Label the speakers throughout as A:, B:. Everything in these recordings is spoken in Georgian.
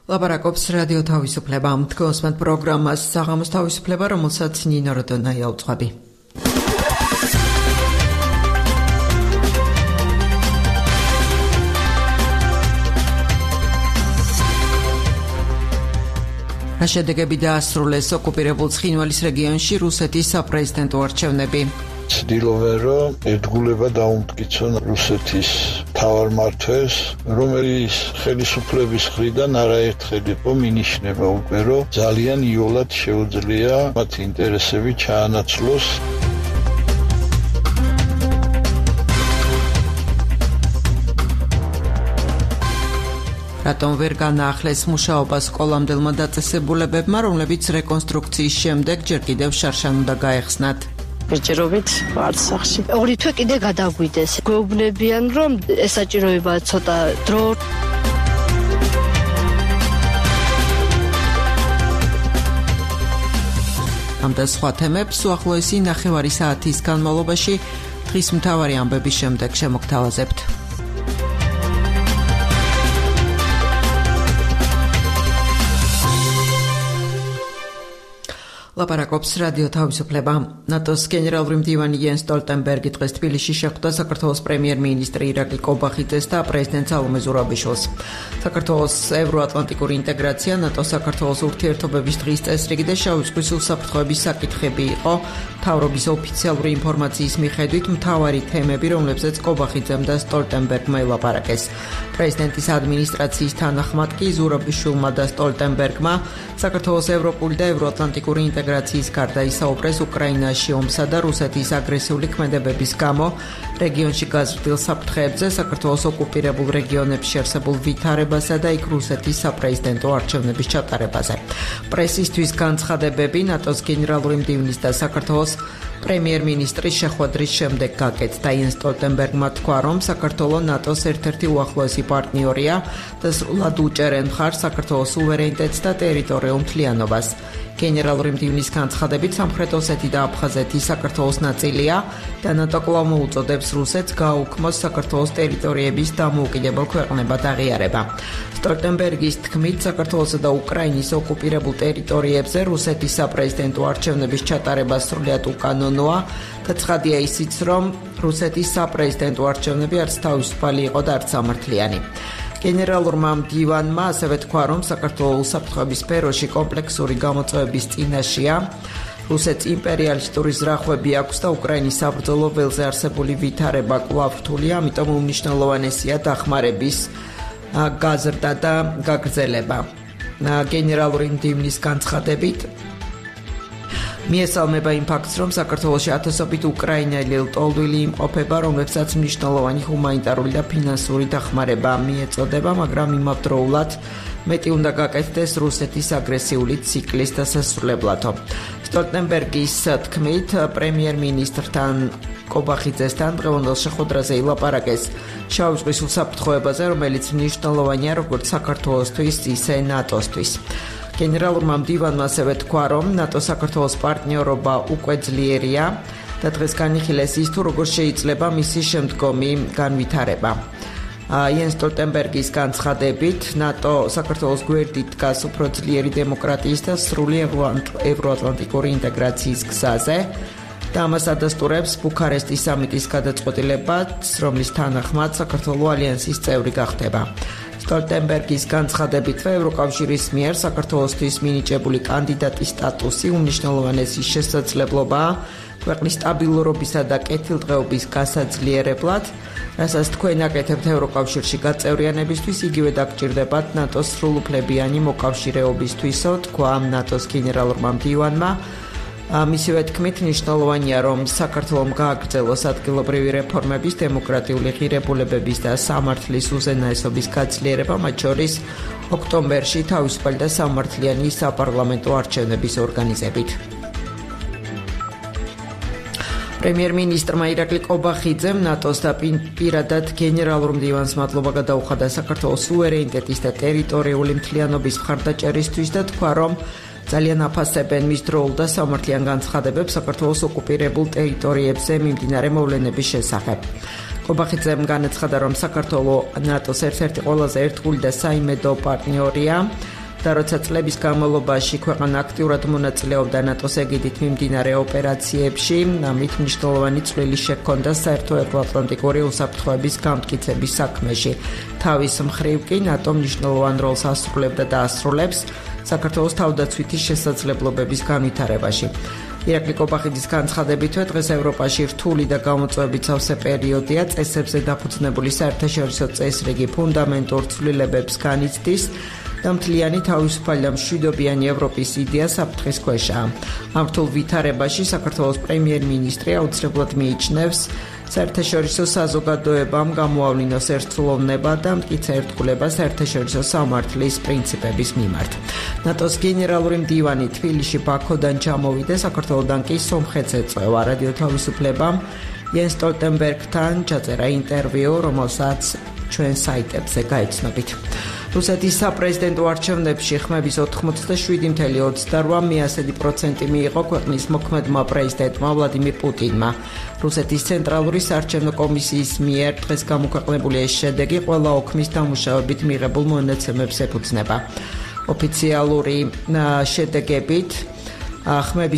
A: ლაპარაკობს რადიო თავისუფლება. თქვენსმენთ პროგრამას საღამოს თავისუფლება, რომელსაც ნინო როდონაია უძღვები. შედეგები დაასრულეს ოკუპირებულ ცხინვალის რეგიონში რუსეთის საპრეზიდენტო არჩევნები.
B: ცდილობენ, რომ ერთგულება დაუმტკიცონ რუსეთის მთავარ მმართველს, რომელიც ხელისუფლების მხრიდან არაერთხელ იყო მინიშნება უკვე, რომ ძალიან იოლად შეუძლია მათი ინტერესები ჩაანაცვლოს.
A: რატომ ვერ განაახლეს მუშაობა სკოლამდელმა დაწესებულებებმა, რომლებიც რეკონსტრუქციის შემდეგ ჯერ კიდევ შარშან უნდა გაეხსნათ?
C: ჯერჯერობით არც სახში. ორი თვე კიდე გადაგვიდეს. გვეუბნებიან, რომ ესაჭიროება ცოტა დრო.
A: ამ და სხვა თემებს უახლოესი 9 საათის განმავლობაში დღის მთავარი ამბების შემდეგ შემოგთავაზებთ. ლაპარაკობს რადიო თავისუფლება. ნატოს გენერალური მდივანი იენს სტოლტენბერგი დღეს თბილისში შეხვდა საქართველოს პრემიერ-მინისტრი ირაკლი კობახიძეს და პრეზიდენტ სალომე ზურაბიშვილს. საქართველოს ევროატლანტიკური ინტეგრაცია, ნატო-საქართველოს ურთიერთობების დღის წესრიგი და შავი ზღვის უსაფრთხოების საკითხები იყო მთავრობის ოფიციალური ინფორმაციის მიხედვით მთავარი თემები, რომლებზეც კობახიძემ და სტოლტენბერგმა ელაპარაკეს. პრეზიდენტის ადმინისტრაციის თანახმად კი ზურაბიშვილმა და სტოლტენბერგმა საქართველოს ევროპული და ევროატლანტიკური ინტეგრაციის გარდა ისაუბრეს უკრაინაში ომსა და რუსეთის აგრესიული ქმედებების გამო რეგიონში გაზრდილ საფრთხეებზე, საქართველოს ოკუპირებულ რეგიონებში არსებულ ვითარებასა და იქ რუსეთის საპრეზიდენტო არჩევნების ჩატარებაზე. პრესისთვის განცხადებები ნატოს გენერალური მდივნის და საქართველოს პრემიერ-მინისტრის შეხვედრის შემდეგ გაკეთდა. იენს სტოლტენბერგმა თქვა, რომ საქართველო ნატოს ერთ-ერთი უახლოესი პარტნიორია და სრულად უჭერენ მხარს საქართველოს სუვერენიტეტს და ტერიტორიულ მთლიანობას. გენერალური მდივნის განცხადებით სამხრეთ ოსეთი და აფხაზეთი საქართველოს ნაწილია და ნატო კვლავ მოუწოდებს რუსეთს გააუქმოს საქართველოს ტერიტორიების დამოუკიდებელ ქვეყნებად აღიარება. სტოლტენბერგის თქმით, საქართველოსა და უკრაინის ოკუპირებულ ტერიტორიებზე რუსეთის საპრეზიდენტო არჩევნების ჩატარება სრულიად უკანონოა და ცხადია ისიც, რომ რუსეთის საპრეზიდენტო არჩევნები არც თავისუფალი იყო და არც სამართლიანი. გენერალურმა მდივანმა ასევე თქვა, რომ საქართველოს უსაფრთხოების სფეროში კომპლექსური გამოწვევების წინაშეა. რუსეთს იმპერიალისტური ზრახვები აქვს და უკრაინის საბრძოლო ველზე არსებული ვითარება კვლავ რთულია, ამიტომ უმნიშვნელოვანესია დახმარების გაზრდა და გაგრძელება. გენერალური მდივნის განცხადებით მიესალმება იმ ფაქტს, რომ საქართველოში ათასობით უკრაინელი ლტოლვილი იმყოფება, რომლებსაც მნიშვნელოვანი ჰუმანიტარული და ფინანსური დახმარება მიეწოდება, მაგრამ იმავდროულად მეტი უნდა გაკეთდეს რუსეთის აგრესიული ციკლის დასასრულებლად. სტოლტენბერგის თქმით, პრემიერ-მინისტრთან კობახიძესთან დღევანდელ შეხვედრაზე ილაპარაკეს შავი ზღვის უსაფრთხოებაზე, რომელიც მნიშვნელოვანია როგორც საქართველოსთვის, ისე ნატოსთვის. გენერალურმა მდივანმა ასევე თქვა, რომ ნატო-საქართველოს პარტნიორობა უკვე ძლიერია და დღეს განიხილეს ის, თუ როგორ შეიძლება მისი შემდგომი განვითარება. იენს სტოლტენბერგის განცხადებით, ნატო საქართველოს გვერდით დგას უფრო ძლიერი დემოკრატიის და სრული ევროატლანტიკური ინტეგრაციის გზაზე და ამას ადასტურებს ბუქარესტის სამიტის გადაწყვეტილებაც, რომლის თანახმად საქართველო ალიანსის წევრი გახდება. სტოლტენბერგის განცხადებით, ევროკავშირის მიერ საქართველოსთვის მინიჭებული კანდიდატის სტატუსი უმნიშვნელოვანესი შესაძლებლობაა ქვეყნის სტაბილურობისა და კეთილდღეობის გასაძლიერებლად, რასაც თქვენ აკეთებთ ევროკავშირში გაწევრიანებისთვის, იგივე დაგჭირდებათ ნატოს სრულუფლებიანი მოკავშირეობისთვისო, თქვა ნატოს გენერალურმა მდივანმა. მისივე თქმით, მნიშვნელოვანია, რომ საქართველომ გააგრძელოს ადგილობრივი რეფორმების, დემოკრატიული ღირებულებების და სამართლის უზენაესობის გაძლიერება, მათ შორის ოქტომბერში თავისუფალი და სამართლიანი საპარლამენტო არჩევნების ორგანიზებით. პრემიერ-მინისტრმა ირაკლი კობახიძემ ნატოს და პირადად გენერალურ მდივანს მადლობა გადაუხადა საქართველოს სუვერენიტეტის და ტერიტორიული მთლიანობის მხარდაჭერისთვის და თქვა, რომ ძალიან აფასებენ მის დროულ და სამართლიან განცხადებებს საქართველოს ოკუპირებულ ტერიტორიებზე მიმდინარე მოვლენების შესახებ. კობახიძემ განაცხადა, რომ საქართველო ნატოს ერთ-ერთი ყველაზე ერთგული და საიმედო პარტნიორია და როცა წლების განმავლობაში ქვეყანა აქტიურად მონაწილეობდა ნატოს ეგიდით მიმდინარე ოპერაციებში, ამით მნიშვნელოვანი წვლილი შეჰქონდა საერთო ევროატლანტიკური უსაფრთხოების გამტკიცების საქმეში. თავის მხრივ კი ნატო მნიშვნელოვან როლს ასრულებდა და ასრულებს საქართველოს თავდაცვითი შესაძლებლობების განვითარებაში. ირაკლი კობახიძის განცხადებითვე დღეს ევროპაში რთული და გამოწვევით სავსე პერიოდია, წესებზე დაფუძნებული საერთაშორისო წესრიგი ფუნდამენტურ ცვლილებებს განიცდის და მთლიანი თავისუფალი და მშვიდობიანი ევროპის იდეა საფრთხის ქვეშაა. ამ რთულ ვითარებაში საქართველოს პრემიერ-მინისტრი აუცილებლად მიიჩნევს საერთაშორისო საზოგადოებამ გამოავლინოს ერთსულოვნება და მტკიცე ერთგულება საერთაშორისო სამართლის პრინციპების მიმართ. ნატოს გენერალური მდივანი თბილისში ბაქოდან ჩამოვიდა, საქართველოდან კი სომხეთს ეწვევა. რადიო თავისუფლებამ იენს სტოლტენბერგთან ჩაწერა ინტერვიუ, რომელსაც ჩვენ საიტებზე გაიცნობით. რუსეთის საპრეზიდენტო არჩევნებში ხმების 87.28% მიიღო ქვეყნის მოქმედმა პრეზიდენტმა ვლადიმირ პუტინმა. რუსეთის ცენტრალური საარჩევნო კომისიის მიერ დღეს გამოქვეყნებული ეს შედეგი ყველა ოქმის დამუშავებით მიღებულ მონაცემებს ეფუძნება. ოფიციალური შედეგებით ხმების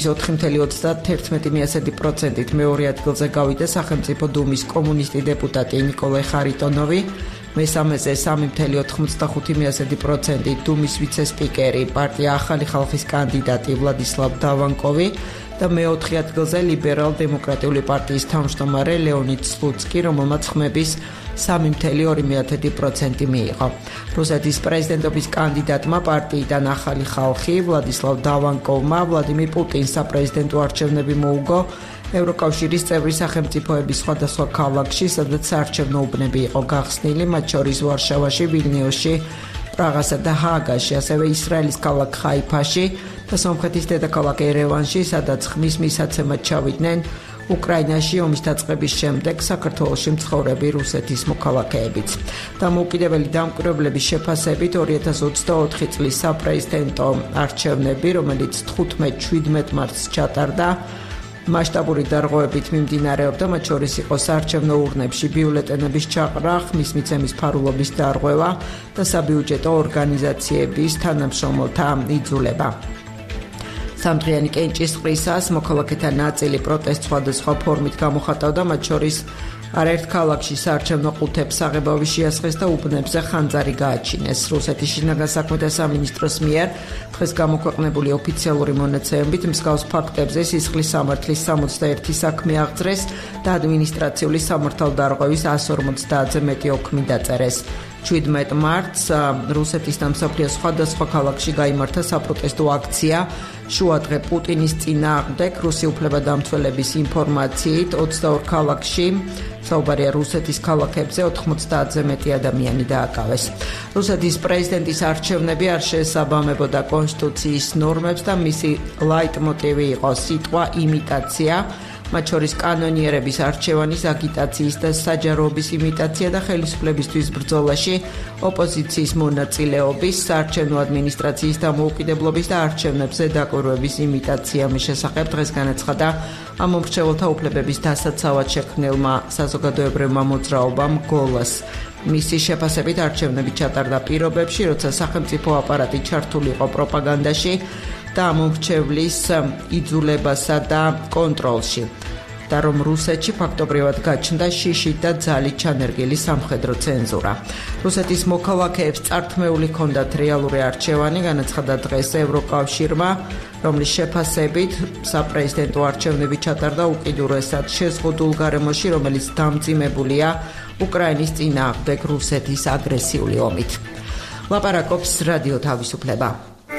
A: 4.31%-ით მეორე ადგილზე გავიდა სახელმწიფო დუმის კომუნისტი დეპუტატი ნიკოლაი ხარიტონოვი, მესამეზე 3.85%-ით დუმის ვიცე-სპიკერი პარტია ახალი ხალხის კანდიდატი ვლადისლავ დავანკოვი და მეოთხე ადგილზე ლიბერალ-დემოკრატიული პარტიის თავმჯდომარე ლეონიდ სლუცკი, რომელმაც ხმების 3.2% მიიღო. რუსეთის პრეზიდენტობის კანდიდატმა პარტიიდან ახალი ხალხი ვლადისლავ დავანკოვმა ვლადიმირ პუტინს საპრეზიდენტო არჩევნები მოუგო ევროკავშირის წევრი სახელმწიფოების სხვადასხვა ქალაქში, სადაც საარჩევნო უბნები იყო გახსნილი, მათ შორის ვარშავაში, ვილნიუსში, პრაღასა და ჰააგაში, ასევე ისრაელის ქალაქ ხაიფაში და სომხეთის დედაქალაქ ერევანში, სადაც ხმის მისაცემად ჩავიდნენ უკრაინაში ომის დაწყების შემდეგ საქართველოში მცხოვრები რუსეთის მოქალაქეებიც. დამოუკიდებელი დამკვირვებლების შეფასებით 2024 წლის საპრეზიდენტო არჩევნები, რომელიც 15-17 მარტს ჩატარდა, მასშტაბური დარღვევებით მიმდინარეობდა, მათ შორის იყო საარჩევნო ურნებში ბიულეტენების ჩაყრა, ხმის მიცემის ფარულობის დარღვევა და საბიუჯეტო ორგანიზაციების თანამშრომელთა იძულება. სამდღიანი კენჭისყრისას მოქალაქეთა ნაწილი პროტესტს სხვადასხვა ფორმით გამოხატავდა, მათ შორის არაერთ ქალაქში საარჩევნო ყუთებს საღებავი შეასხეს და უბნებზე ხანძარი გააჩინეს. რუსეთის შინაგან საქმეთა სამინისტროს მიერ დღეს გამოქვეყნებული ოფიციალური მონაცემებით მსგავს ფაქტებზე სისხლის სამართლის 61 საქმე აღძრეს და ადმინისტრაციული სამართალდარღვევის 150-ზე მეტი ოქმი დაწერეს. 17 მარტს რუსეთის და მსოფლიოს სხვადასხვა ქალაქში გაიმართა საპროტესტო აქცია შუადღე პუტინის წინააღმდეგ. რუსი უფლებადამცველების ინფორმაციით 22 ქალაქში, საუბარია რუსეთის ქალაქებზე, 90-ზე მეტი ადამიანი დააკავეს. რუსეთის პრეზიდენტის არჩევნები არ შეესაბამებოდა კონსტიტუციის ნორმებს და მისი ლაიტმოტივი იყო სიტყვა იმიტაცია, მათ შორის კანონიერების არჩევანის, აგიტაციის და საჯაროობის იმიტაცია და ხელისუფლებისთვის ბრძოლაში ოპოზიციის მონაწილეობის, საარჩევნო ადმინისტრაციის დამოუკიდებლობის და არჩევნებზე დაკვირვების იმიტაცია. მის შესახებ დღეს განაცხადა ამ მომრჩეველთა უფლებების დასაცავად შექმნილმა საზოგადოებრივმა მოძრაობამ გოლას. მისი შეფასებით არჩევნები ჩატარდა პირობებში, როცა სახელმწიფო აპარატი ჩართული იყო პროპაგანდაში და მომრჩევლის იძულებასა და კონტროლში და რომ რუსეთში ფაქტობრივად გაჩნდა შიშით და ძალით ჩანერგილი სამხედრო ცენზურა. რუსეთის მოქალაქეებს წართმეული ჰქონდათ რეალური არჩევანი, განაცხადა დღეს ევროკავშირმა, რომლის შეფასებით საპრეზიდენტო არჩევნები ჩატარდა უკიდურესად შეზღუდულ გარემოში, რომელიც დამძიმებულია უკრაინის წინააღმდეგ რუსეთის აგრესიული ომით. ლაპარაკობს რადიო თავისუფლება.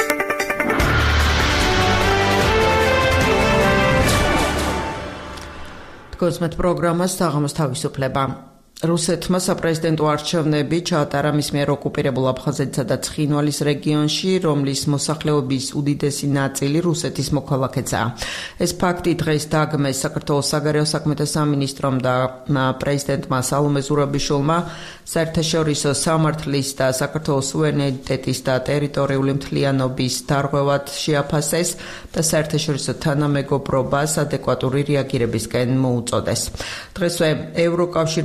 A: გოსმეთ პროგრამას საღამოს თავისუფლება. რუსეთმა საპრეზიდენტო არჩევნები ჩაატარა მის მიერ ოკუპირებულ აფხაზეთსა და ცხინვალის რეგიონში, რომლის მოსახლეობის უდიდესი ნაწილი რუსეთის მოქალაქეებია. ეს ფაქტი დღეს დაგმეს საქართველოს საგარეო საქმეთა სამინისტრომ და პრეზიდენტმა სალომე ზურაბიშვილმა საერთაშორისო სამართლის და საქართველოს სუვერენიტეტის და ტერიტორიული მთლიანობის დარღვევად შეაფასეს და საერთაშორისო თანამეგობრობას ადეკვატური რეაგირებისკენ მოუწოდეს. დღესვე ევროკავშირმა განაცხადა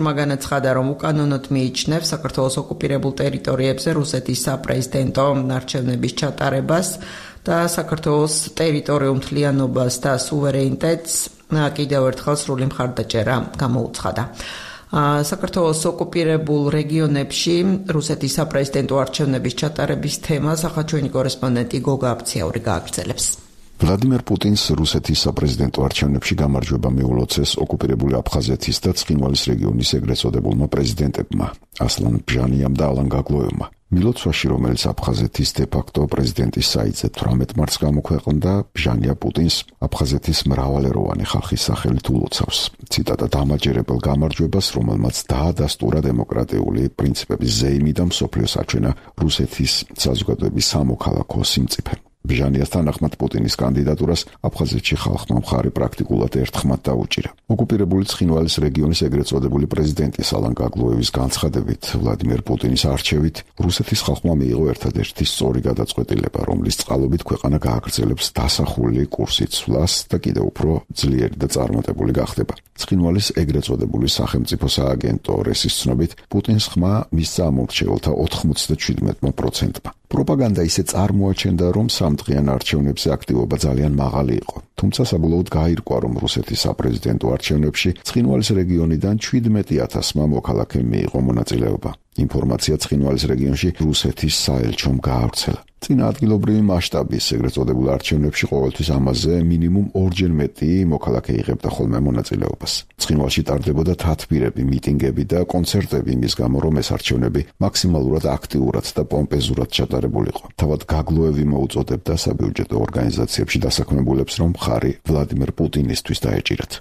A: ცხადა, რომ უკანონოდ მიიჩნევს საქართველოს ოკუპირებულ ტერიტორიებზე რუსეთის საპრეზიდენტო არჩევნების ჩატარებას და საქართველოს ტერიტორიულ მთლიანობას და სუვერენიტეტს კიდევ ერთხელ სრული მხარდაჭერა გამოუცხადა. საქართველოს ოკუპირებულ რეგიონებში რუსეთის საპრეზიდენტო არჩევნების ჩატარების თემას ახლა ჩვენი კორესპონდენტი გოგა აფციაური გააგრძელებს.
D: ვლადიმერ პუტინს რუსეთის საპრეზიდენტო არჩევნებში გამარჯვება მიულოცეს ოკუპირებული აფხაზეთის და ცხინვალის რეგიონის ეგრეთ წოდებულმა პრეზიდენტებმა ასლან ბჟანიამ და ალან გაგლოევმა. მილოცვაში, რომელიც აფხაზეთის დე-ფაქტო პრეზიდენტის საიტზე 18 მარტს გამოქვეყნდა, ბჟანია პუტინს აფხაზეთის მრავალეროვანი ხალხის სახელით ულოცავს. ციტატა: დამაჯერებელ გამარჯვებას, რომელმაც დაადასტურა დემოკრატიული პრინციპების ზეიმი და მსოფლიოს აჩვენა რუსეთის საზოგადოების სამოქალაქო სიმწიფე. ბჟანიას თანახმად პუტინის კანდიდატურას აფხაზეთში ხალხმა მხარი პრაქტიკულად ერთხმად დაუჭირა. ოკუპირებული ცხინვალის რეგიონის ეგრეთ წოდებული პრეზიდენტის ალან გაგლოევის განცხადებით, ვლადიმერ პუტინის არჩევით რუსეთის ხალხმა მიიღო ერთადერთი სწორი გადაწყვეტილება, რომლის წყალობით ქვეყანა გააგრძელებს დასახული კურსით სვლას და კიდევ უფრო ძლიერი და წარმატებული გახდება. ცხინვალის ეგრეთ წოდებული სახელმწიფო სააგენტო რესის ცნობით, პუტინს ხმა მისცა ამორჩეველთა 97%-მა. პროპაგანდა ისე წარმოაჩენდა, რომ სამდღიან არჩევნებზე აქტივობა ძალიან მაღალი იყო. თუმცა საბოლოოდ გაირკვა, რომ რუსეთის საპრეზიდენტო არჩევნებში ცხინვალის რეგიონიდან 17,000-მა მოქალაქემ მიიღო მონაწილეობა. ინფორმაცია ცხინვალის რეგიონში რუსეთის საელჩომ გაავრცელა. წინა ადგილობრივი მასშტაბის ეგრეთ წოდებულ არჩევნებში ყოველთვის ამაზე მინიმუმ 2-ჯერ მეტი მოქალაქე იღებდა ხოლმე მონაწილეობას. ცხინვალში ტარდებოდა თათბირები, მიტინგები და კონცერტები იმის გამო, რომ ეს არჩევნები მაქსიმალურად აქტიურად და პომპეზურად ჩატარებულიყო. თავად გაგლოევი მოუწოდებდა საბიუჯეტო ორგანიზაციებში დასაქმებულებს, რომ მხარი ვლადიმერ პუტინისთვის დაეჭირათ.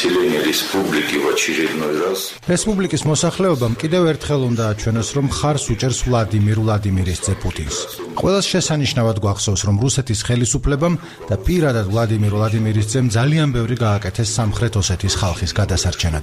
E: რესპუბლიკის მოსახლეობამ კიდევ ერთხელ უნდა აჩვენოს, რომ მხარს უჭერს ვლადიმირ ვლადიმირის ძე პუტინს. ყველას შესანიშნავად გვახსოვს, რომ რუსეთის ხელისუფლებამ და პირადად ვლადიმირ ვლადიმირის ძემ ძალიან ბევრი გააკეთეს სამხრეთ ოსეთის ხალხის გადასარჩენად.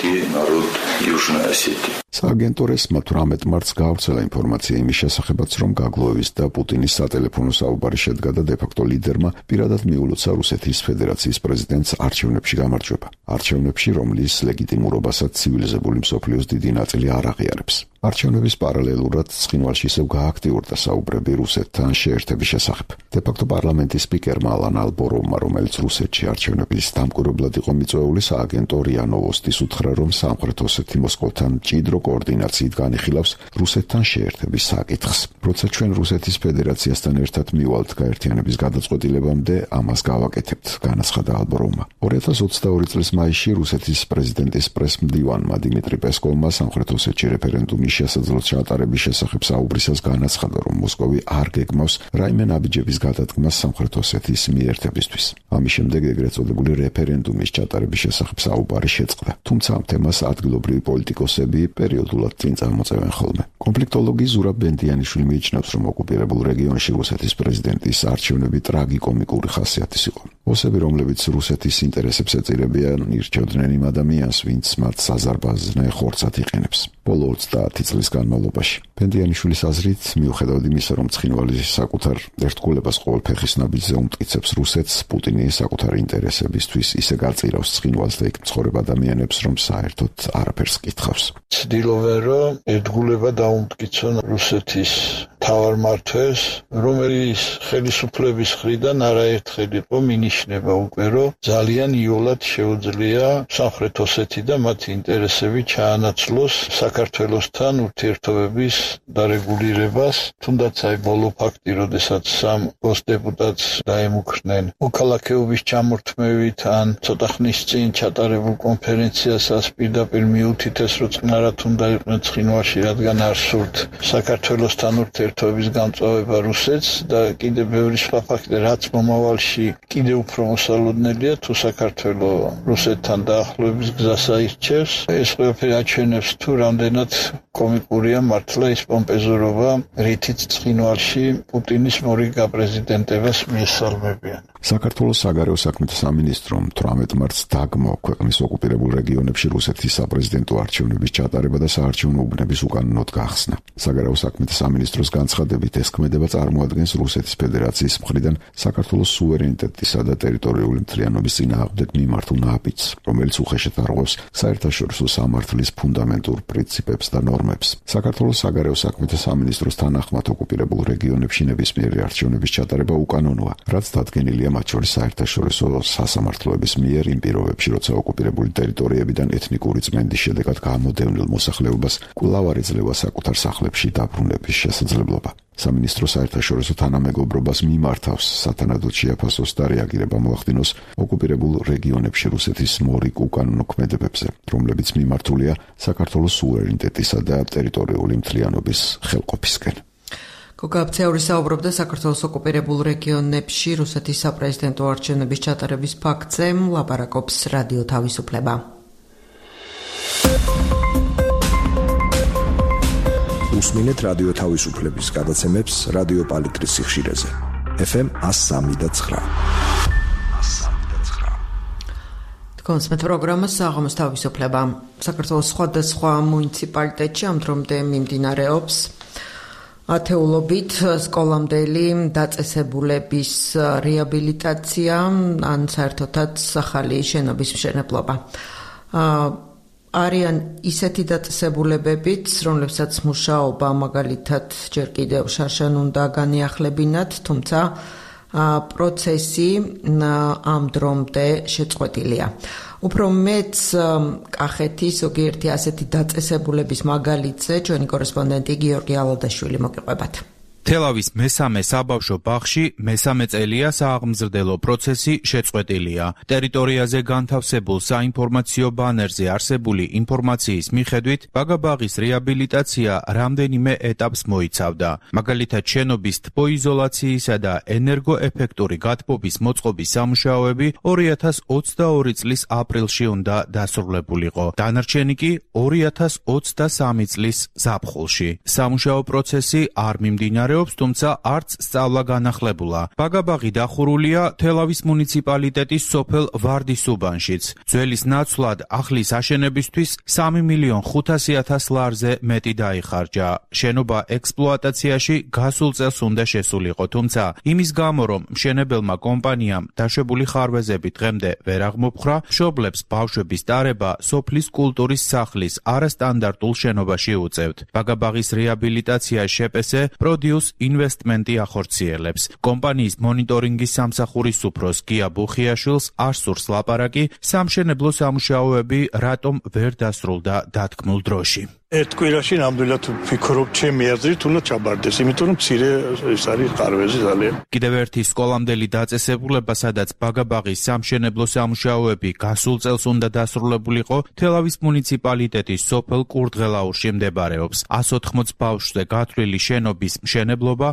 D: სააგენტო რესმა 18 მარტს გაავრცელა ინფორმაცია იმის შესახებაც, რომ გაგლოევის და პუტინის სატელეფონო საუბარი შედგა და დე-ფაქტო ლიდერმა პირადად მიულოცა რუსეთის ფედერაციის პრეზიდენტს არჩევნებში გამარჯვება. არჩევნებში, რომლის ლეგიტიმურობასაც ცივილიზებული მსოფლიოს დიდი ნაწილი არ აღიარებს. არჩევნების პარალელურად ცხინვალში ისევ გააქტიურდა საუბრები რუსეთთან შეერთების შესახებ. დე-ფაქტო პარლამენტის სპიკერმა ალან ალბოროვმა, რომელიც რუსეთში არჩევნების დამკვირვებლად იყო მიწვეული, სააგენტო რია ნოვოსტის უთხრა, რომ სამხრეთ ოსეთი მოსკოვთან მჭიდრო კოორდინაციით განიხილავს რუსეთთან შეერთების საკითხს. როცა ჩვენ რუსეთის ფედერაციასთან ერთად მივალთ გაერთიანების გადაწყვეტილებამდე, ამას გავაკეთებთ, განაცხადა ალბოროვმა. 2022 წლის მაისში რუსეთის პრეზიდენტის პრესმდივანმა დიმიტრი პესკოვმა სამხრეთ ოსეთში რეფერენდუმის შესაძლო ჩატარების შესახებ საუბრისას განაცხადა, რომ მოსკოვი არ გეგმავს რაიმე ნაბიჯების გადადგმას სამხრეთ ოსეთის მიერთებისთვის. ამის შემდეგ ეგრეთ წოდებული რეფერენდუმის ჩატარების შესახებ საუბარი შეწყდა. თუმცა ამ თემას ადგილობრივი პოლიტიკოსები პერიოდულად წინ წარმოწევენ ხოლმე. კონფლიქტოლოგი ზურაბ ბენდიანიშვილი მიიჩნევს, რომ ოკუპირებულ რეგიონში რუსეთის პრეზიდენტის არჩევნები ტრაგიკომიკური ხასიათის იყო. ოსები, რომლებიც რუსეთის ინტერესებს ეწირებიან, ირჩევდნენ იმ ადამიანს, ვინც მათ საზარბაზნე ხორცად იყენებს. ბოლო 30 წლის განმავლობაში. ბენდიანიშვილის აზრით, მიუხედავად იმისა, რომ ცხინვალი საკუთარ ერთგულებას ყოველ ფეხის ნაბიჯზე უმტკიცებს რუსეთს, პუტინი საკუთარ ინტერესებისთვის ისე გაწირავს ცხინვალს და იქ მცხოვრებ ადამიანებს, რომ საერთოდ არაფერს კითხავს.
B: ცდილობენ, რომ ერთგულება დაუმტკიცონ რუსეთის მთავარ მმართველს, რომელიც ხელისუფლების მხრიდან არაერთხელ იყო მინიშნება უკვე, რომ ძალიან იოლად შეუძლია სამხრეთ ოსეთი და მათი ინტერესები ჩაანაცვლოს საქართველოსთან ურთიერთობების დარეგულირებას, თუნდაც აი ბოლო ფაქტი, როდესაც სამ დეპუტატს დაემუქრნენ მოქალაქეობის ჩამორთმევით ან ცოტა ხნის წინ ჩატარებულ კონფერენციასაც პირდაპირ მიუთითეს, რომ წყნარად უნდა იყვნენ ცხინვალში, რადგან არ სურთ საქართველოსთან ურთიერთობების გამწვავება რუსეთს და კიდევ ბევრი სხვა ფაქტი, რაც მომავალში კიდევ უფრო მოსალოდნელია, თუ საქართველო რუსეთთან დაახლოების გზას აირჩევს. ეს ყველაფერი აჩვენებს თუ რამდენად კომიკურია მართლა ის პომპეზურობა, რითიც ცხინვალში პუტინის მორიგ პრეზიდენტებას მიესალმებიან.
D: საქართველოს საგარეო საქმეთა სამინისტრომ 18 მარტს დაგმო ქვეყნის ოკუპირებულ რეგიონებში რუსეთის საპრეზიდენტო არჩევნების ჩატარება და საარჩევნო უბნების უკანონოდ გახსნა. საგარეო საქმეთა სამინისტროს განცხადებით ეს ქმედება წარმოადგენს რუსეთის ფედერაციის მხრიდან საქართველოს სუვერენიტეტისა და ტერიტორიული მთლიანობის წინააღმდეგ მიმართულ ნაბიჯს, რომელიც უხეშად არღვევს საერთაშორისო სამართლის ფუნდამენტურ პრინციპებს და ნორმებს. საქართველოს საგარეო საქმეთა სამინისტროს თანახმად ოკუპირებულ რეგიონებში ნებისმიერი არჩევნების ჩატარება უკანონოა, რაც დადგენილია მათ შორის საერთაშორისო სასამართლოების მიერ იმ პირობებში, როცა ოკუპირებული ტერიტორიებიდან ეთნიკური წმენდის შედეგად გამოდევნილ მოსახლეობას კვლავ არ იძლევა საკუთარ სახლებში დაბრუნების შესაძლებლობა. სამინისტრო საერთაშორისო თანამეგობრობას მიმართავს სათანადოდ შეაფასოს და რეაგირება მოახდინოს ოკუპირებულ რეგიონებში რუსეთის მორიგ უკანონო ქმედებებზე, რომლებიც მიმართულია საქართველოს სუვერენიტეტისა და ტერიტორიული მთლიანობის ხელყოფისკენ.
A: გოგაბცეული საუბრობდა საქართველოს ოკუპირებულ რეგიონებში რუსეთის საპრეზიდენტო არჩევნების ჩატარების ფაქტზე, ლაპარაკობს რადიო თავისუფლება.
F: უსმინეთ რადიო თავისუფლების გადაცემებს რადიო პალიტრის სიხშირეზე. FM 103.9.
A: კონსმეთ პროგრამა საღამოს თავისუფლება. საქართველოს სხვადასხვა მუნიციპალიტეტში ამ დრომდე მიმდინარეობს ათეულობით სკოლამდელი დაწესებულების რეაბილიტაცია, ან საერთოდაც ახალი შენობის მშენებლობა. არიან ისეთი დაწესებულებებიც, რომლებსაც მუშაობა მაგალითად ჯერ კიდევ შარშან უნდა განიახლებინათ, თუმცა პროცესი ამ დრომდე შეწყვეტილია. უფრო მეც კახეთის ზოგიერთი ასეთი დაწესებულების მაგალითზე ჩვენი კორესპონდენტი გიორგი ალადაშვილი მოგიყვებათ.
G: თელავის მესამე საბავშვო ბაღში მესამე წელია სააღმზრდელო პროცესი შეწყვეტილია. ტერიტორიაზე განთავსებულ საინფორმაციო ბანერზე არსებული ინფორმაციის მიხედვით, ბაგაბაღის რეაბილიტაცია რამდენიმე ეტაპს მოიცავდა. მაგალითად, შენობის თბოიზოლაციისა და ენერგოეფექტური გათბობის მოწყობის სამუშაოები 2022 წლის აპრილში უნდა დასრულებულიყო. დანარჩენი კი 2023 წლის ზაფხულში. სამუშაო პროცესი არ მიმდინარეობს, თუმცა არც სწავლა განახლებულა. ბაგაბაღი დახურულია თელავის მუნიციპალიტეტის სოფელ ვარდისუბანშიც. ძველის ნაცვლად ახლის აშენებისთვის 3.500.000 ლარზე მეტი დაიხარჯა. შენობა ექსპლუატაციაში გასულ წელს უნდა შესულიყო, თუმცა იმის გამო, რომ მშენებელმა კომპანიამ დაშვებული ხარვეზები დღემდე ვერ აღმოფხვრა, მშობლებს ბავშვების ტარება სოფლის კულტურის სახლის არასტანდარტულ შენობაში უწევთ. ბაგაბაღის რეაბილიტაცია შეპესე პროდიუს ინვესტმენტი ახორციელებს. კომპანიის მონიტორინგის სამსახურის უფროს გია ბუხიაშვილს არ სურს ლაპარაკი, სამშენებლო სამუშაოები რატომ ვერ დასრულდა დათქმულ დროში.
H: ერთ კვირაში ნამდვილად ვფიქრობ, ჩემი აზრით უნდა ჩაბარდეს, იმიტომ რომ მცირე ეს არის ხარვეზი ძალიან.
G: კიდევ ერთი სკოლამდელი დაწესებულება, სადაც ბაგაბაღის სამშენებლო სამუშაოები გასულ წელს უნდა დასრულებულიყო, თელავის მუნიციპალიტეტის სოფელ კურდღელაურში მდებარეობს. 180 ბავშვზე გათვლილი შენობის მშენებლობა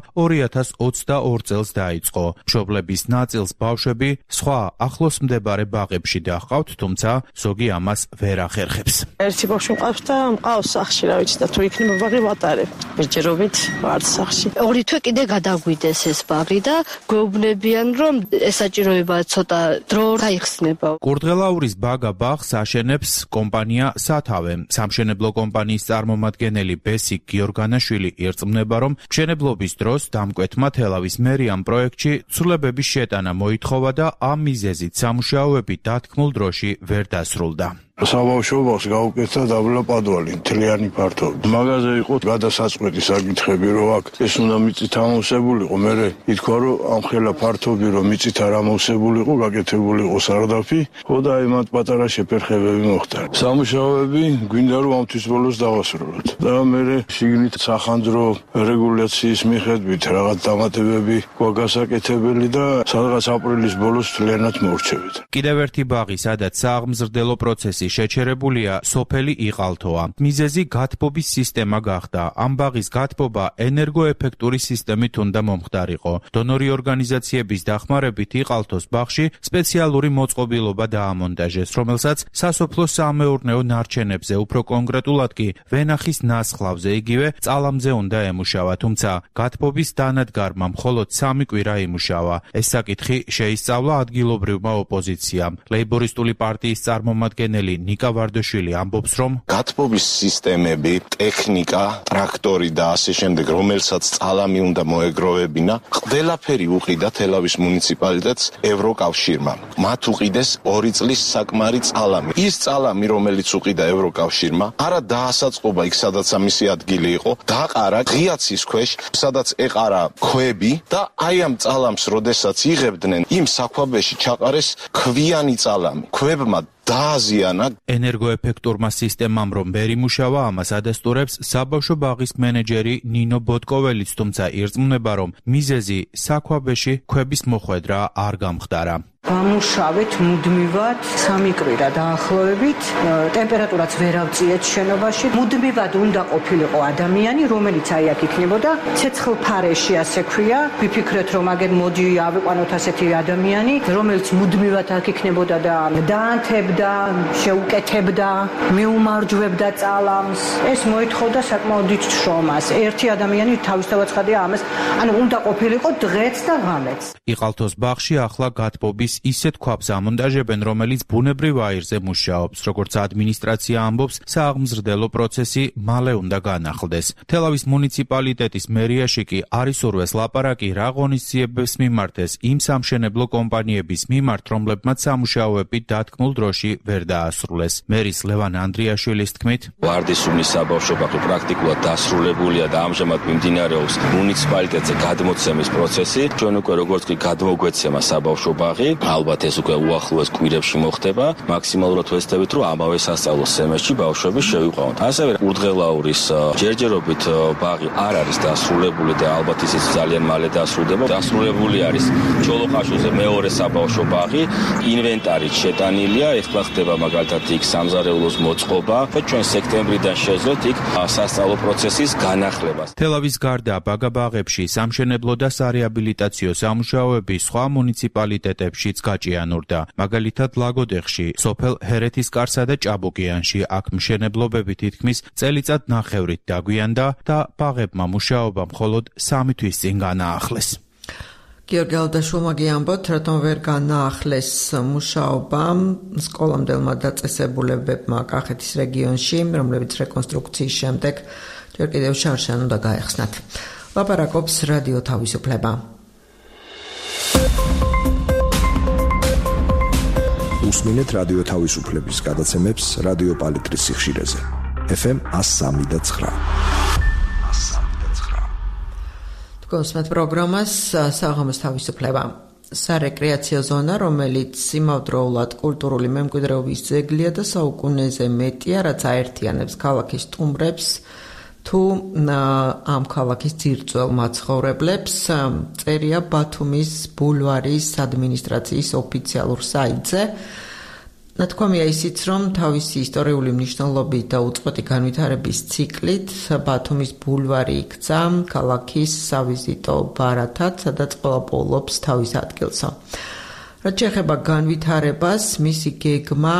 G: 2022 წელს დაიწყო. მშობლების ნაწილს ბავშვები სხვა ახლოს მდებარე ბაღებში დაჰყავთ, თუმცა ზოგი ამას ვერ ახერხებს.
I: ერთი ბავშვი მყავს და მყავს სახში, რა ვიცი და თუ იქნება ბაღი ვატარებ. ბიჭერობით ვარ სახში.
C: ორი თვე კიდე გადაგვიდეს ეს ბაღი და გვეუბნებიან, რომ ესაჭიროება ცოტა დრო გაიხსნება.
G: კურდღელაურის ბაგაბაღს აშენებს კომპანია სათავე. სამშენებლო კომპანიის წარმომადგენელი ბესი გიორგანაშვილი ირწმუნება, რომ მშენებლობის დროს დამკვეთმა თელავის მერიამ პროექტში ცვლილებების შეტანა მოითხოვა და ამ მიზეზით სამუშაოები დათქმულ დროში ვერ დასრულდა.
H: საბავშვო ბაღს გაუკეთა დაბლა პადვალი, მთლიანი ფართობით. მაგაზე იყო გადასაწყვეტი საკითხები, რომ აქ ეს უნდა მიწით ამოვსებულიყო, მერე ითქვა, რომ ამხელა ფართობი, რომ მიწით არ ამოვსებულიყო, გაკეთებულიყო სარდაფი, ხო და აი მათ პატარა შეფერხებები მოხდა. სამუშაოები გვინდა რომ ამ თვის ბოლოს დავასრულოთ. და მერე შიგნით სახანძრო რეგულაციის მიხედვით რაღაც დამატებები გვაგასაკეთებელი და სადღაც აპრილის ბოლოს მთლიანად მორჩებით.
G: კიდევ ერთი ბაღი, სადაც სააღმზრდელო პროცესი შეჩერებულია, სოფელი იყალთოა. მიზეზი გათბობის სისტემა გახდა. ამ ბაღის გათბობა ენერგოეფექტური სისტემით უნდა მომხდარიყო. დონორი ორგანიზაციების დახმარებით იყალთოს ბაღში სპეციალური მოწყობილობა დაამონტაჟეს, რომელსაც სასოფლო სამეურნეო ნარჩენებზე, უფრო კონკრეტულად კი ვენახის ნასხლავზე, იგივე წალამზე უნდა ემუშავა, თუმცა გათბობის დანადგარმა მხოლოდ 3 კვირა იმუშავა. ეს საკითხი შეისწავლა ადგილობრივმა ოპოზიციამ. ლეიბორისტული პარტიის წარმომადგენელი მმართველი ნიკა ვარდაშვილი ამბობს, რომ
J: გათბობის სისტემები, ტექნიკა, ტრაქტორი და ასე შემდეგ, რომელსაც წალამი უნდა მოეგროვებინა, ყველაფერი უყიდა თელავის მუნიციპალიტეტს ევროკავშირმა. მათ უყიდეს 2 წლის საკმარი წალამი. ის წალამი, რომელიც უყიდა ევროკავშირმა, არა დაასაწყობა იქ, სადაც ამისი ადგილი იყო, დაყარა ღიაცის ქვეშ, სადაც ეყარა ქვები და აი ამ წალამს, როდესაც იღებდნენ, იმ საქვაბეში ჩაყარეს ქვიანი წალამი. ქვებმა დააზიანა.
G: ენერგოეფექტურმა სისტემამ რომ ვერ იმუშავა, ამას ადასტურებს საბავშვო ბაღის მენეჯერი ნინო ბოტკოველიც, თუმცა ირწმუნება, რომ მიზეზი საქვაბეში ქვების მოხვედრა არ გამხდარა.
K: გამუშავეთ მუდმივად 3 კვირა დაახლოებით, ტემპერატურაც ვერ ავწიეთ შენობაში. მუდმივად უნდა ყოფილიყო ადამიანი, რომელიც აი აქ იქნებოდა ცეცხლ ფარეში, ასე ქვია. ვიფიქრეთ, რომ აგერ მოდი ავიყვანოთ ასეთი ადამიანი, რომელიც მუდმივად აქ იქნებოდა და დაანთებდა, შეუკეთებდა, მეუმარჯვებდა წალამს. ეს მოითხოვდა საკმაოდ დიდ შრომას. ერთი ადამიანი თავისთავად ცხადია ამას, ანუ უნდა ყოფილიყო დღეც და ღამეც.
G: იყალთოს ბაღში ახლა გათბობის ისეთ ქვაბს ამონტაჟებენ, რომელიც ბუნებრივ აირზე მუშაობს. როგორც ადმინისტრაცია ამბობს, სააღმზრდელო პროცესი მალე უნდა განახლდეს. თელავის მუნიციპალიტეტის მერიაში კი არის ურვეს ლაპარაკი რა ღონისძიებებს მიმართეს იმ სამშენებლო კომპანიების მიმართ, რომლებმაც სამუშაოები დათქმულ დროში ვერ დაასრულეს. მერის ლევან ანდრიაშვილის თქმით,
L: ვარდისუბნის საბავშვო ბაღი პრაქტიკულად დასრულებულია და ამჟამად მიმდინარეობს მუნიციპალიტეტზე გადმოცემის პროცესი. ჩვენ უკვე როგორც კი გადმოგვეცემა საბავშვო ბაღი, ალბათ ეს უკვე უახლოეს კვირებში მოხდება. მაქსიმალურად ვეცდებით, რომ ამავე სასწავლო სემესტრში ბავშვები შევიყვანოთ. ასევე ურდღელაურის ჯერჯერობით ბაღი არ არის დასრულებული და ალბათ ისიც ძალიან მალე დასრულდება. დასრულებული არის ჩოლოყაშუზე მეორე საბავშვო ბაღი, ინვენტარით შეტანილია, ეხლა ხდება მაგალითად იქ სამზარეულოს მოწყობა და ჩვენ სექტემბრიდან შევძლოთ იქ სასწავლო პროცესის განახლებას.
G: თელავის გარდა ბაგაბაღებში სამშენებლო და სარეაბილიტაციო სამუშაოები სხვა მუნიციპალიტეტებში გაჭიანურდა. მაგალითად ლაგოდეხში, სოფელ ჰერეთისკარსა და ჭაბუკიანში აქ მშენებლობები თითქმის წელიწად ნახევრით დაგვიანდა და ბაღებმა მუშაობა მხოლოდ 3 თვის წინ განაახლეს.
A: გიორგი ალდაშვილმა გიამბოთ, რატომ ვერ განაახლეს მუშაობა სკოლამდელმა დაწესებულებებმა კახეთის რეგიონში, რომლებიც რეკონსტრუქციის შემდეგ ჯერ კიდევ შარშან უნდა გაეხსნათ. ლაპარაკობს რადიო თავისუფლება.
F: უსმინეთ რადიო თავისუფლების გადაცემებს რადიო პალიტრის სიხშირეზე. FM 103.9.
A: გოსმეთ პროგრამას საღამოს თავისუფლება. სარეკრეაციო ზონა, რომელიც იმავდროულად კულტურული მემკვიდრეობის ძეგლია და საუკუნეზე მეტია, რაც აერთიანებს ქალაქის სტუმრებს თუ ამ ქალაქის ძირწველ მაცხოვრებლებს, წერია ბათუმის ბულვარის ადმინისტრაციის ოფიციალურ საიტზე. ნათქვამია ისიც, რომ თავისი ისტორიული მნიშვნელობით და უწყვეტი განვითარების ციკლით ბათუმის ბულვარი იქცა ქალაქის სავიზიტო ბარათად, სადაც ყველა პოულობს თავის ადგილსო. რაც შეეხება განვითარებას, მისი გეგმა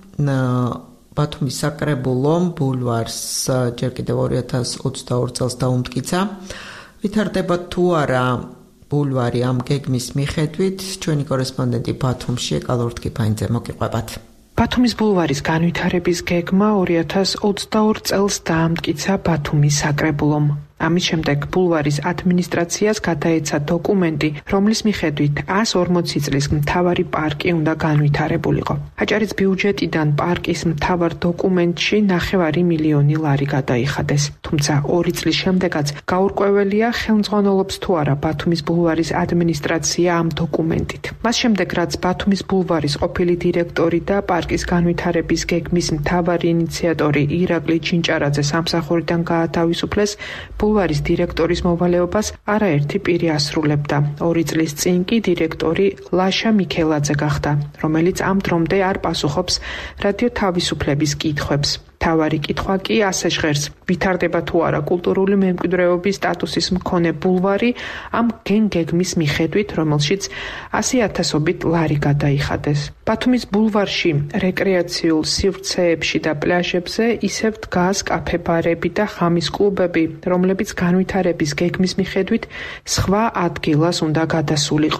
A: ბათუმის საკრებულომ ბულვარს ჯერ კიდევ 2022 წელს დაუმტკიცა. ვითარდება თუ არა ბულვარი ამ გეგმის მიხედვით, ჩვენი კორესპონდენტი ბათუმში ეკალურ თქიფანიძე მოგიყვებათ.
M: ბათუმის ბულვარის განვითარების გეგმა 2022 წელს დაამტკიცა ბათუმის საკრებულომ. ამის შემდეგ ბულვარის ადმინისტრაციას გადაეცა დოკუმენტი, რომლის მიხედვით 140 წლის მთავარი პარკი უნდა განვითარებულიყო. აჭარის ბიუჯეტიდან პარკის მთავარ დოკუმენტში 9 მილიონი ლარი გადაიხადეს. თუმცა 2 წლის შემდეგაც გაურკვეველია, ხელმძღვანელობს თუ არა ბათუმის ბულვარის ადმინისტრაცია ამ დოკუმენტით. მას შემდეგ, რაც ბათუმის ბულვარის ყოფილი დირექტორი და პარკის განვითარების გეგმის მთავარი ინიციატორი ირაკლი ჩინჭარაძე სამსახურიდან გაათავისუფლეს, ბულვარის დირექტორის მოვალეობას არაერთი პირი ასრულებდა. 2 წლის წინ კი დირექტორი ლაშა მიქელაძე გახდა, რომელიც ამ დრომდე არ პასუხობს რადიო თავისუფლების კითხვებს. თავარი კითხვა კი ასე ჟღერს: ვითარდება თუ არა კულტურული მემკვიდრეობის სტატუსის მქონე ბულვარი ამ გეგმის მიხედვით, რომელშიც 100.000-ობით ლარი გადაიხადეს. ბათუმის ბულვარში, რეკრეაციულ სივრცეებში და პლაჟებზე ისევ დგას კაფე-ბარები და ღამის კლუბები, რომლებიც განვითარების გეგმის მიხედვით სხვა ადგილას უნდა გადასულიყო.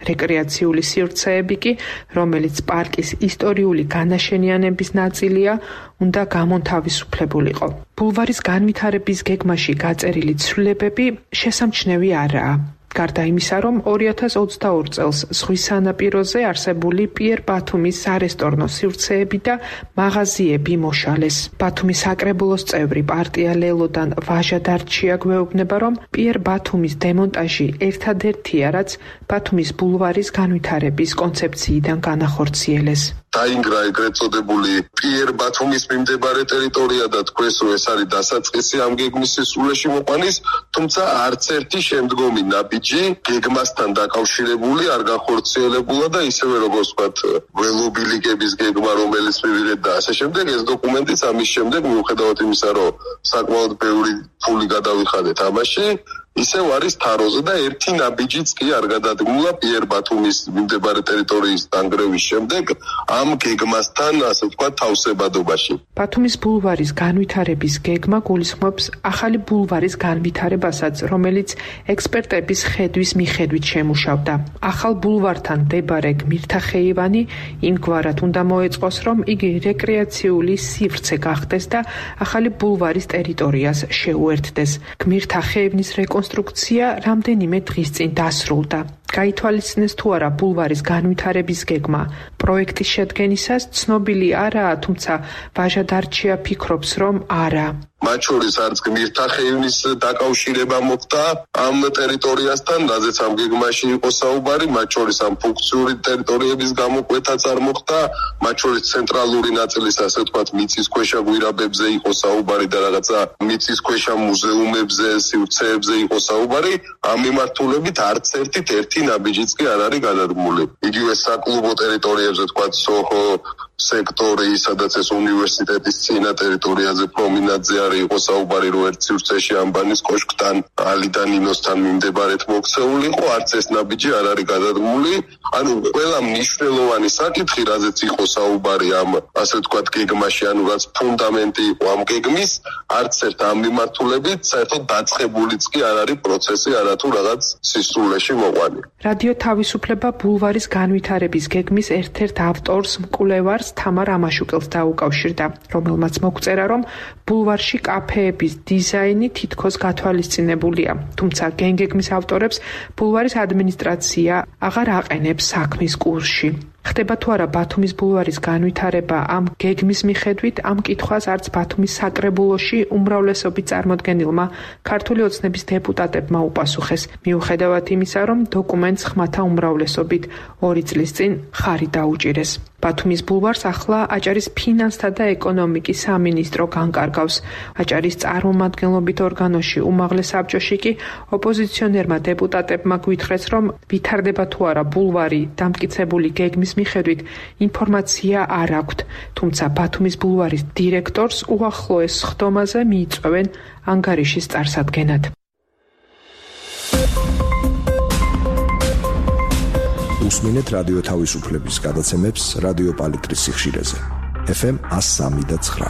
M: რეკრეაციული სივრცეები კი, რომელიც პარკის ისტორიული განაშენიანების ნაწილია, უნდა გამონთავისუფლებულიყო. ბულვარის განვითარების გეგმაში გაწერილი ცვლილებები შესამჩნევი არაა. გარდა იმისა, რომ 2022 წელს ზღვის სანაპიროზე არსებული პიერ ბათუმის სარესტორნო სივრცეები და მაღაზიები მოშალეს. ბათუმის საკრებულოს წევრი პარტია ლელოდან ვაჟა დარჩია გვეუბნება, რომ პიერ ბათუმის დემონტაჟი ერთადერთია, რაც ბათუმის ბულვარის განვითარების კონცეფციიდან განახორციელეს.
N: დაინგრა ეგრეთ წოდებული პიერ ბათუმის მიმდებარე ტერიტორია და თქვენს რომ ეს არის დასაწყისი ამ გეგმის სისრულეში მოყვანის, თუმცა არც ერთი შემდგომი ნაბიჯი გეგმასთან დაკავშირებული არ განხორციელებულა და ისევე როგორც ვთქვათ, ველობილიკების გეგმა, რომელიც მივიღეთ და ასე შემდეგ, ეს დოკუმენტიც ამის შემდეგ მიუხედავად იმისა, რომ საკმაოდ ბევრი ფული გადავიხადეთ ამაში, ისევ არის თაროზე და ერთი ნაბიჯიც კი არ გადადგმულა პიერ ბათუმის მიმდებარე ტერიტორიის დანგრევის შემდეგ ამ გეგმასთან, ასე ვთქვათ, თავსებადობაში.
M: ბათუმის ბულვარის განვითარების გეგმა გულისხმობს ახალი ბულვარის განვითარებასაც, რომელიც ექსპერტების ხედვის მიხედვით შემუშავდა. ახალ ბულვართან მდებარე გმირთა ხეივანი იმგვარად უნდა მოეწყოს, რომ იგი რეკრეაციული სივრცე გახდეს და ახალი ბულვარის ტერიტორიას შეუერთდეს. გმირთა ხეივნის კონსტრუქცია რამდენიმე დღის წინ დასრულდა. გაითვალისწინეს თუ არა ბულვარის განვითარების გეგმა. პროექტის შედგენისას ცნობილი არაა, თუმცა ვაჟა დარჩია ფიქრობს, რომ არა.
N: მათ შორის არც გმირთა ხეივნის დაკავშირება მოხდა ამ ტერიტორიასთან, რაზეც ამ გეგმაში იყო საუბარი, მათ შორის ამ ფუნქციური ტერიტორიების გამოკვეთაც არ მოხდა, მათ შორის ცენტრალური ნაწილის, ასე ვთქვათ, მიწისქვეშა გვირაბებზე იყო საუბარი და რაღაცა მიწისქვეშა მუზეუმებზე, სივრცეებზე იყო საუბარი, ამ მიმართულებით არც ერთი ნაბიჯიც კი არ არის გადადგმული. იგივე საკლუბო ტერიტორიებზე, ვთქვათ, სოჰო სექტორი, სადაც ეს უნივერსიტეტის წინა ტერიტორიაზე პრომინადზე არის იყო საუბარი, რომ ერთ სივრცეში ამბანის კოშკთან, ალიდან ინოსთან მიმდებარედ მოქცეული იყო, არც ეს ნაბიჯი არ არის გადადგმული. ანუ ყველა მნიშვნელოვანი საკითხი, რაზეც იყო საუბარი ამ, ასე ვთქვათ, გეგმაში, ანუ რაც ფუნდამენტი იყო ამ გეგმის, არც ერთ ამ მიმართულებით საერთოდ დაწყებულიც კი არ არის პროცესი, არათუ რაღაც სისრულეში მოყვანი.
M: რადიო თავისუფლება ბულვარის განვითარების გეგმის ერთ-ერთ ავტორს, მკვლევარს თამარ ამაშუკელს დაუკავშირდა, რომელმაც მოგწერა, რომ ბულვარში კაფეების დიზაინი თითქოს გათვალისწინებულია, თუმცა გეგმის ავტორებს ბულვარის ადმინისტრაცია აღარ აყენებს საქმის კურსში. ხდება თუ არა ბათუმის ბულვარის განვითარება ამ გეგმის მიხედვით, ამ კითხვას არც ბათუმის საკრებულოში უმრავლესობით წარმოდგენილმა ქართული ოცნების დეპუტატებმა უპასუხეს, მიუხედავად იმისა, რომ დოკუმენტს ხმათა უმრავლესობით 2 წლის წინ ხარი დაუჭირეს. ბათუმის ბულვარს ახლა აჭარის ფინანსთა და ეკონომიკის სამინისტრო განკარგავს. აჭარის წარმომადგენლობით ორგანოში უმაღლეს საბჭოში კი ოპოზიციონერმა დეპუტატებმა გვითხრეს, რომ ვითარდება თუ არა ბულვარი დამტკიცებული გეგმის მიხედვით ინფორმაცია არ აქვთ, თუმცა ბათუმის ბულვარის დირექტორს უახლოეს სხდომაზე მიიწვევენ ანგარიშის წარსადგენად.
F: უსმინეთ რადიო თავისუფლების გადაცემებს რადიო პალიტრის სიხშირეზე. FM 103.9.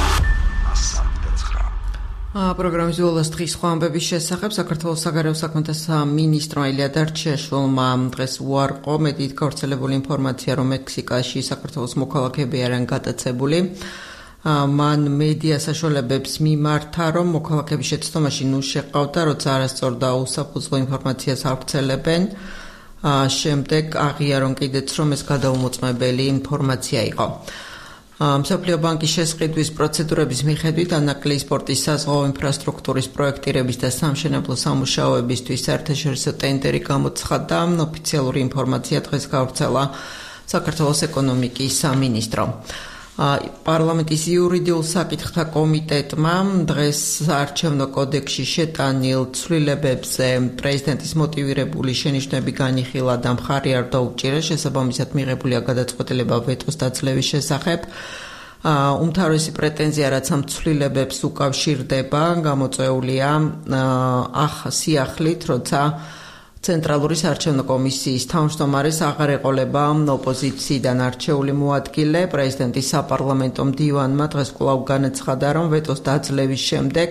A: პროგრამის ბოლოს დღის სხვა ამბების შესახებ საქართველოს საგარეო საქმეთა სამინისტრმა ილია დარჩიაშვილმა დღეს უარყო მედიით გავრცელებული ინფორმაცია, რომ მექსიკაში საქართველოს მოქალაქეები არიან გატაცებული. მან მედია საშუალებებს მიმართა, რომ მოქალაქეების შეცდომაში ნუ შეყავდა, როცა არასწორ და უსაფუძვლო ინფორმაციას ავრცელებენ. შემდეგ აღიარონ კიდეც, რომ ეს გადაუმოწმებელი ინფორმაცია იყო. მსოფლიო ბანკის შესყიდვის პროცედურების მიხედვით ანაკლიის პორტის საზღვაო ინფრასტრუქტურის პროექტირების და სამშენებლო სამუშაოებისთვის საერთაშორისო ტენდერი გამოცხადდა. ოფიციალური ინფორმაცია დღეს გავრცელა საქართველოს ეკონომიკის სამინისტრომ. პარლამენტის იურიდიულ საკითხთა კომიტეტმა დღეს საარჩევნო კოდექსში შეტანილ ცვლილებებზე პრეზიდენტის მოტივირებული შენიშვნები განიხილა და მხარი არ დაუჭირა, შესაბამისად მიღებულია გადაწყვეტილება ვეტოს დაძლევის შესახებ. უმთავრესი პრეტენზია, რაც ამ ცვლილებებს უკავშირდება, გამოწვეულია სიახლით, როცა ცენტრალური საარჩევნო კომისიის თავმჯდომარეს აღარ ეყოლება ოპოზიციიდან არჩეული მოადგილე. პრეზიდენტის საპარლამენტო მდივანმა დღეს კვლავ განაცხადა, რომ ვეტოს დაძლევის შემდეგ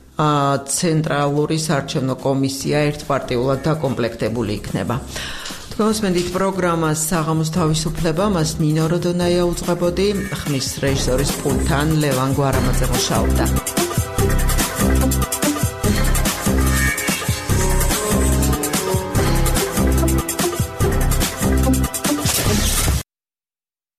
A: ცენტრალური საარჩევნო კომისია ერთპარტიულად დაკომპლექტებული იქნება. Თქვენს პროგრამას საღამოს თავისუფლება მას ნინო როდონაია უძღვებოდი, ხმის რეჟისორის პულტთან ლევან გვარამაძე მუშაობდა.